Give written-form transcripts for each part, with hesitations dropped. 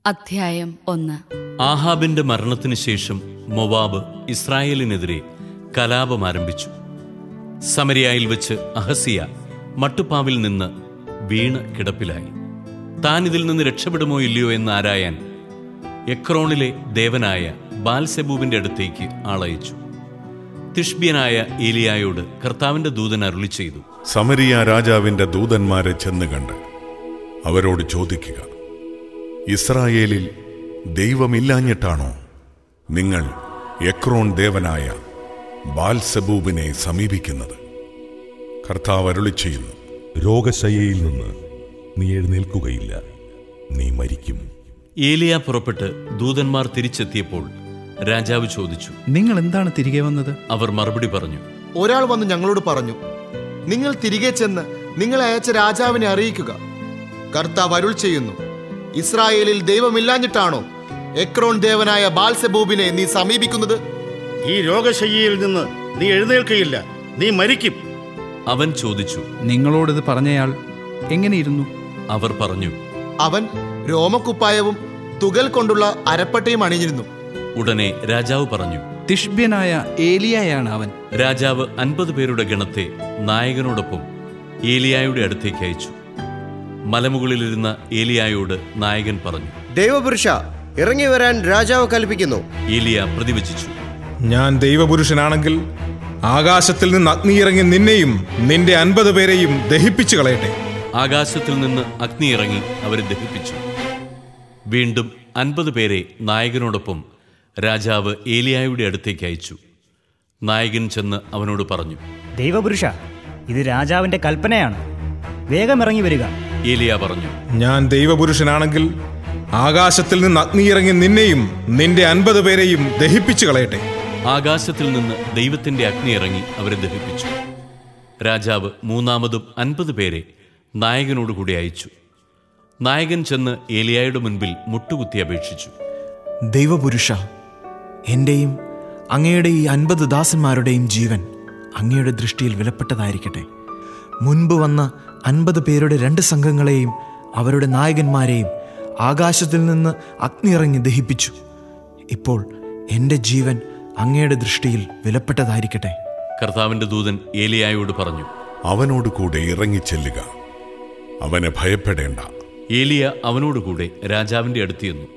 അധ്യായം 1. ആഹാബിന്റെ മരണത്തിനു ശേഷം മൊവാബ് ഇസ്രായേലിനെതിരെ കലാപം ആരംഭിച്ചു. സമരിയായിൽ വെച്ച് അഹസിയ മട്ടുപ്പാവിൽ നിന്ന് വീണ് കിടപ്പിലായി. താൻ ഇതിൽ നിന്ന് രക്ഷപ്പെടുമോ ഇല്ലയോ എന്ന് ആരായാൻ എക്രോണിലെ ദേവനായ ബാൽസെബൂബിന്റെ അടുത്തേക്ക് ആളയച്ചു. തിഷ്ബ്യനായ ഏലിയായോട് കർത്താവിന്റെ ദൂതൻ അരുളി ചെയ്തു, സമരിയ രാജാവിന്റെ ദൂതന്മാരെ ചെന്ന് കണ്ട് അവരോട് ചോദിക്കുക, ഇസ്രായേലിൽ ദൈവമില്ലാഞ്ഞിട്ടാണോ നിങ്ങൾ എക്രോൺ ദേവനായ ബാൽസെബൂബിനെ സമീപിക്കുന്നത്? കർത്താവ് അരുളി ചെയ്യുന്നു, രോഗശയ്യയിൽ നിന്ന് നീ എഴുന്നേൽക്കുകയില്ല, നീ മരിക്കും. ഏലിയ പുറപ്പെട്ട് ദൂതന്മാർ തിരിച്ചെത്തിയപ്പോൾ രാജാവ് ചോദിച്ചു, നിങ്ങൾ എന്താണ് തിരികെ വന്നത്? അവർ മറുപടി പറഞ്ഞു, ഒരാൾ വന്ന് ഞങ്ങളോട് പറഞ്ഞു, നിങ്ങൾ തിരികെ ചെന്ന് നിങ്ങളെ അയച്ച രാജാവിനെ അറിയിക്കുക, കർത്താവ് അരുൾ ചെയ്യുന്നു, ഇസ്രായേലിൽ ദൈവമില്ലാഞ്ഞിട്ടാണോ എക്രോൺ ദേവനായ ബാൽസെബൂബിനെ നീ സമീപിക്കുന്നത്? ഈ രോഗശയ്യയിൽ നിന്ന് നീ എഴുന്നേൽക്കയില്ല, നീ മരിക്കും. അവൻ ചോദിച്ചു, നിങ്ങളോടിത് പറഞ്ഞയാൾ എങ്ങനെയിരുന്നു? അവർ പറഞ്ഞു, അവൻ രോമക്കുപ്പായവും തുകൽ കൊണ്ടുള്ള അരപ്പട്ടയും അണിഞ്ഞിരുന്നു. ഉടനെ രാജാവ് പറഞ്ഞു, തിഷ്ബ്യനായ ഏലിയായാണ് അവൻ. രാജാവ് 50 പേരുടെ ഗണത്തെ നായകനോടൊപ്പം ഏലിയായുടെ അടുത്തേക്ക് അയച്ചു. മലമുകളിലിരുന്ന ഏലിയായോട് നായകൻ പറഞ്ഞു, ദൈവപുരുഷ, ഇറങ്ങി വരാൻ രാജാവ് കൽപ്പിക്കുന്നു. ഏലിയ പ്രതിവചിച്ചു, ഞാൻ ദൈവപുരുഷനാണെങ്കിൽ ആകാശത്തിൽ നിന്ന് അഗ്നി ഇറങ്ങി നിന്നെയും നിന്റെ 50 പേരെയും ദഹിപ്പിച്ചു കളയട്ടെ. ആകാശത്തിൽ നിന്ന് അഗ്നി ഇറങ്ങി അവരെ ദഹിപ്പിച്ചു. വീണ്ടും 50 പേരെ നായകനോടൊപ്പം രാജാവ് ഏലിയായുടെ അടുത്തേക്ക് അയച്ചു. നായകൻ ചെന്ന് അവനോട് പറഞ്ഞു, ദൈവപുരുഷ, ഇത് രാജാവിന്റെ കൽപ്പനയാണ്, വേഗം ഇറങ്ങി വരിക. ഏലിയ പറഞ്ഞു, ഞാൻ ദൈവപുരുഷനാണെങ്കിൽ ആകാശത്തിൽ നിന്ന് അഗ്നി ഇറങ്ങി നിന്നെയും നിന്റെ 50 പേരെയും ദഹിപ്പിച്ചു കളയട്ടെ. ആകാശത്തിൽ നിന്ന് ദൈവത്തിന്റെ അഗ്നി ഇറങ്ങി അവരെ ദഹിപ്പിച്ചു. രാജാവ് മൂന്നാമതും 50 പേരെ നായകനോടുകൂടി അയച്ചു. നായകൻ ചെന്ന് ഏലിയായുടെ മുൻപിൽ മുട്ടുകുത്തി അപേക്ഷിച്ചു, ദൈവപുരുഷ, എന്റെയും അങ്ങയുടെ ഈ 50 ദാസന്മാരുടെയും ജീവൻ അങ്ങയുടെ ദൃഷ്ടിയിൽ വിലപ്പെട്ടതായിരിക്കട്ടെ. മുൻപ് വന്ന 50 പേരുടെ 2 സംഘങ്ങളെയും അവരുടെ നായകന്മാരെയും ആകാശത്തിൽ നിന്ന് അഗ്നി ഇറങ്ങി ദഹിപ്പിച്ചു. ഇപ്പോൾ എൻ്റെ ജീവൻ അങ്ങയുടെ ദൃഷ്ടിയിൽ വിലപ്പെട്ടതായിരിക്കട്ടെ. കർത്താവിന്റെ ദൂതൻ ഏലിയായോട് പറഞ്ഞു, അവനോട് കൂടെ ഇറങ്ങിച്ചെല്ലുക, അവനെ ഭയപ്പെടേണ്ട. ഏലിയ അവനോടുകൂടെ രാജാവിന്റെ അടുത്ത് ചെന്നു.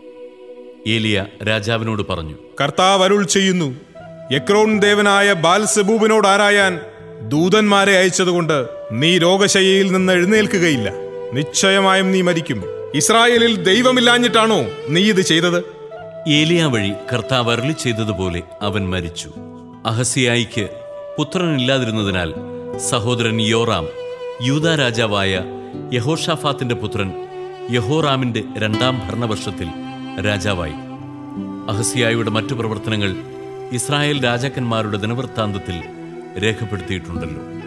ഏലിയ രാജാവിനോട് പറഞ്ഞു, കർത്താവ് അരുൾ ചെയ്യുന്നു, എക്രോൺ ദേവനായ ബാൽസെബൂബിനോട് ആരായാൻ ദൂതന്മാരെ അയച്ചതുകൊണ്ട് നീ രോഗശയ്യയിൽ നിന്ന് എഴുന്നേൽക്കുകയില്ല, നിശ്ചയമായും നീ മരിക്കും. ഇസ്രായേലിൽ ദൈവമില്ലാഞ്ഞിട്ടാണോ നീ ഇത് ചെയ്തത്? ഏലിയ വഴി കർത്താവ് അരുളി ചെയ്തതുപോലെ അവൻ മരിച്ചു. അഹസിയായിക്ക് പുത്രനില്ലാതിരുന്നതിനാൽ സഹോദരൻ യോറാം യൂദാ രാജാവായ യഹോഷാഫാത്തിന്റെ പുത്രൻ യഹോറാമിന്റെ 2-ാം ഭരണവർഷത്തിൽ രാജാവായി. അഹസിയായുടെ മറ്റു പ്രവർത്തനങ്ങൾ ഇസ്രായേൽ രാജാക്കന്മാരുടെ ദിനവൃത്താന്തത്തിൽ രേഖപ്പെടുത്തിയിട്ടുണ്ടല്ലോ.